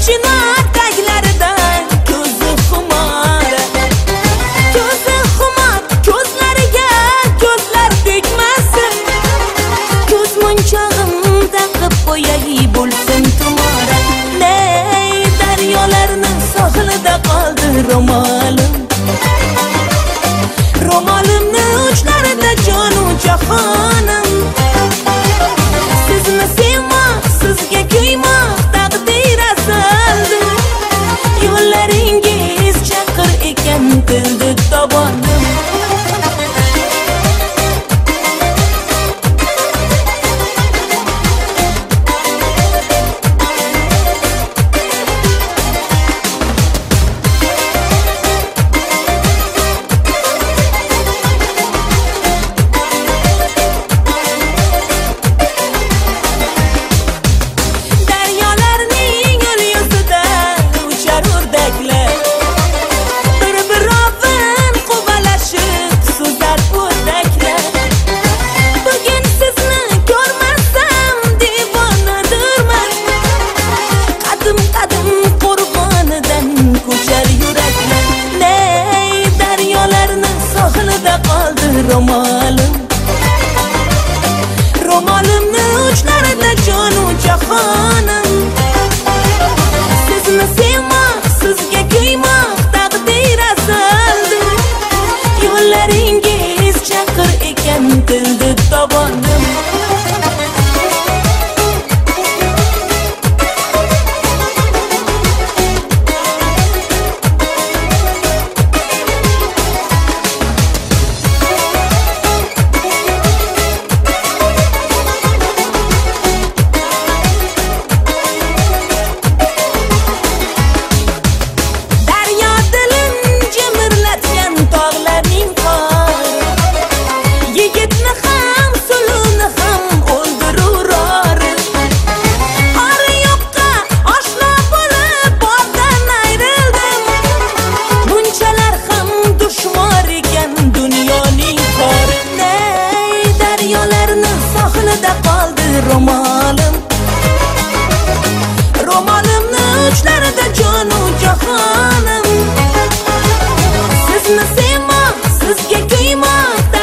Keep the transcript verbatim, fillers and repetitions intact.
mashina taglaridan ko'zi xumor, ko'zi xumor, ko'zlariga ko'zlar tegmasin, ko'z munchog'im taqib qo'yay bo'lsin tumora. Ney daryolarni sohilida qoldi ro'molim, ro'molimni uchlarida jonu jahonim. Sizni sevmoq, sizga kuymoq taqdir azaldi, yo'llaringiz chaqir ekan tildi tobonim. Ro'molim, ro'molimni uchlarida jonu jahonim. Sizni sevmoq, sizga kuymoq taqdir azaldi, yo'llaringiz chaqir ekan tildi tobonim. Sohilida qoldi ro'molim, ro'molimni uchlarida jonu jahonim. Sizni sevmoq, sizga kuymoq